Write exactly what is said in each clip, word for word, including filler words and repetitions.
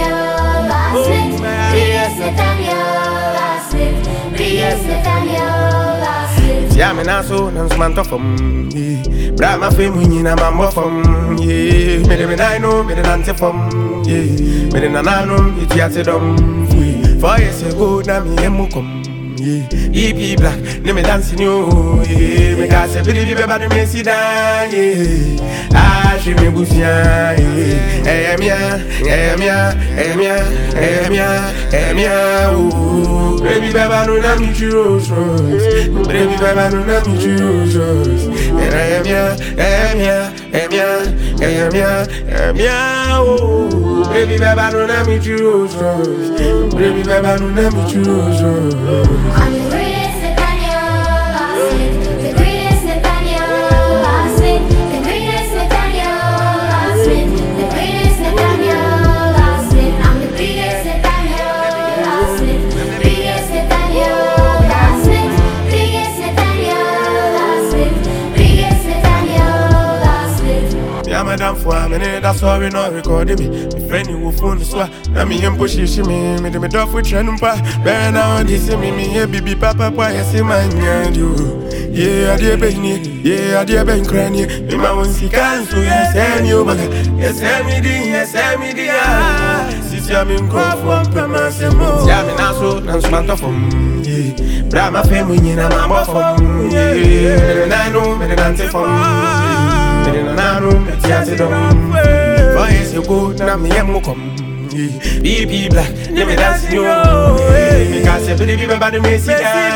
Nathaniel, Asmith, Prius Nathaniel, Asmith, Prius Nathaniel, Asmith. Yeah, me na so na smanto from yeah. Bra ma fe munyi na mambo from yeah. Me de me na no, me de nante from yeah. Me de na na no, iti ate dom yeah. Four years ago na me emu kom yeah. E P black, ne me dancing you yeah. Me ka se bidi be ba de me si dan yeah. Ah, she me busia yeah. Eh mia, eh mia, eh mia, eh mia, eh mia ooh. Baby baba no na mi choose. Baby baba no na mi choose. Eh mia, eh mia, eh mia, eh mia, eh mia ooh. Baby baba no na mi choose. Baby baba no na mi choose. I'm the greatest Nathaniel, Asmith, the greatest Nathaniel, Asmith, the greatest Nathaniel, Asmith, the greatest Nathaniel, Asmith. I'm the biggest Nathaniel, Asmith, the biggest Nathaniel, Asmith, biggest Nathaniel, Asmith, biggest Nathaniel, Asmith. Yeah, madam, for a minute, that's why we not recording me. My friend, you will phone this one. Now me him push me, me do me dog with trend pa. Bear now this me me yeah, baby papa pa yes man you. Yeah, I dear Benny, yeah, I dear Ben Cranny. Me ma won't see cancel, yes, and you baga. Yes, and me di, yes, and me di ah. Sis ya me go from Pama Semo. Yeah, me now so now smanto from yeah. Bra ma family na mambo from yeah. I know me the dance from yeah. Me the na room, me tiate dom. Four years ago, now me emu come. E P black, let me dance you. Because I believe even by the Messi.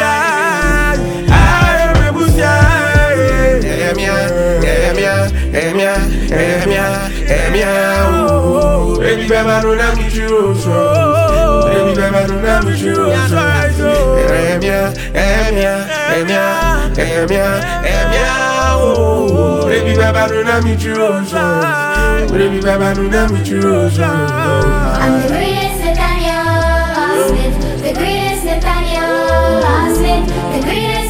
I remember Emia, Emia, Emia, Emia, Emia. Baby, Baba, no, I'm with you. Baby, Baba, no, I'm with you. Emia, Emia, Emia, Emia, Emia. Baby, Baba, no, I'm with you. Baby, Baba, no, I'm with you. I'm the greatest Nathaniel, Asmith, the greatest Nathaniel, Asmith, the greatest